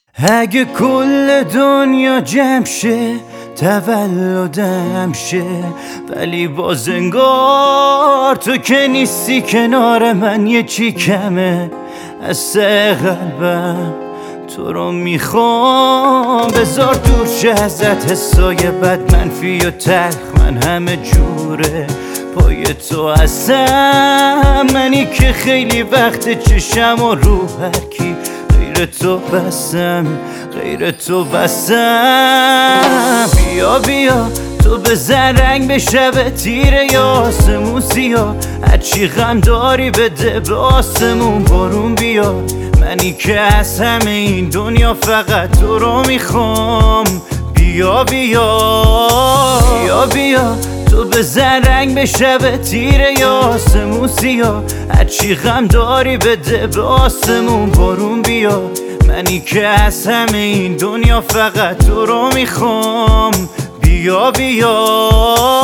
اگه کل دنیا جمع شه تولدم شه، ولی باز انگار تو که نیستی کنار من، یه چی کمه از سه قلبم تو رو میخوام. بذار دور شه ازت حسای بد، منفی و تلخ من همه جوره پای تو هستم. منی که خیلی وقت چشم و رو هرکی غیر تو بستم، غیر تو بستم. بیا بیا تو بزن رنگ به شب تیره یا آسمون سیاه، هرچی غم داری بده به آسمون بارون بیا. منی که از همه این دنیا فقط تو رو میخوام. بیا بیا بیا بیا تو بزن رنگ به شب تیره یا آسمون سیاه، هرچی غم داری بده به آسمون بارون بیا. منی که از همه این دنیا فقط تو رو میخوام. بیا بیا